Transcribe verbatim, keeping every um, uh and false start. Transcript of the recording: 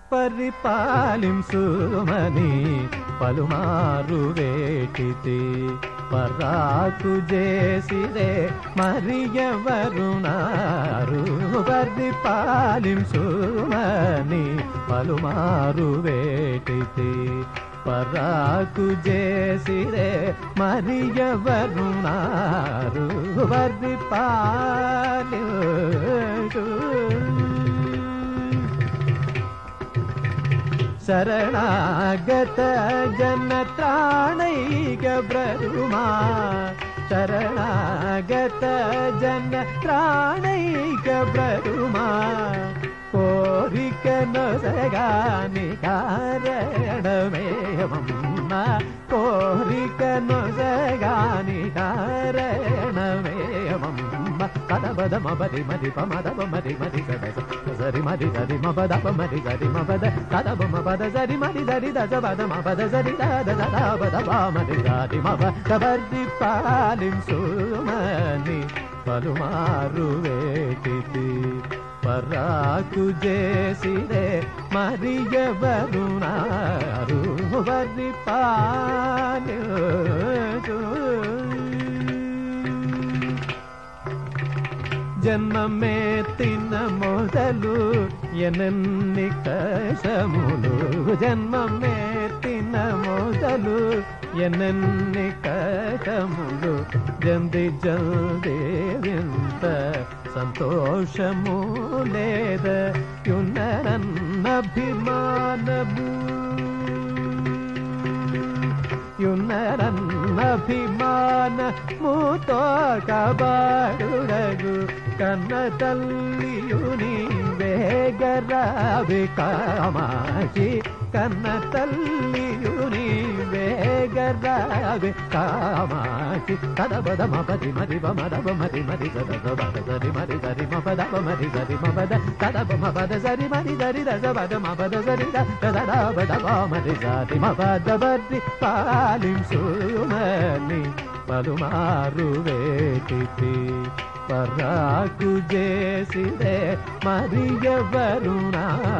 పరిపాలింసుమని పలుమారు వేటితి పరాకు చేసిరే మరి ఎవరునారు పరిపాలింసుమని పలుమారు వేటితి పరాకు చేసిరే మరి ఎవరునారు పరిపాలించు శరణాగత జన త్రాణైక బ్రహ్మా శరణాగత జన త్రాణైక బ్రహ్మా కోరిక నొసగాని కారణమేమమ్మ కోరిక నొసగాని కారణమేమమ్మ పదబద మబది మది పమదబ మది మది సద సరి మది సరి మబదబ మది సరి మబద పదబ మబద సరి మది సరి దజ బద మబద సరి దద దద బద మది సరి మబ కబర్ది పాలింసుమని పలుమారు వేటితి పరాకు చేసిరే మరి ఎవరునారు పరిపాలించు జన్మమెత్తిన మొదలు ఎనన్ని కషములు జన్మమెత్తిన మొదలు ఎనన్ని కషములు జల్ది జల్ది వింత సంతోషము లేద యున్నరన్నభిమానము యున్నరన్నభిమాన మూతో కబాడుడగు కన్న తల్లియుని వేగరావి కామాక్షి కన్న తల్లియుని వేగరావి కామాక్షి కదబద మపది మది మదబ మది మది సద సరి మది సరి మపదబ మది సరి మపద కదబ మపద సరి మది సరి దజ బద మపద సరి దద బద మది సరి మపద బది పాలింసుమని పలుమారు వేటితి పరాకు చేసిరే మరి ఎవరునా